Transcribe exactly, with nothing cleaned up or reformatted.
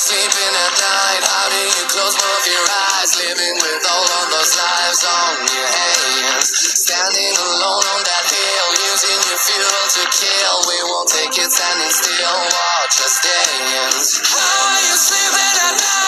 sleeping at night? How do you close both your eyes? Living with all of those lives on your hands. Standing alone on that hill, using your fuel to kill. We won't take it standing still, watch us dance. How are you sleeping at night?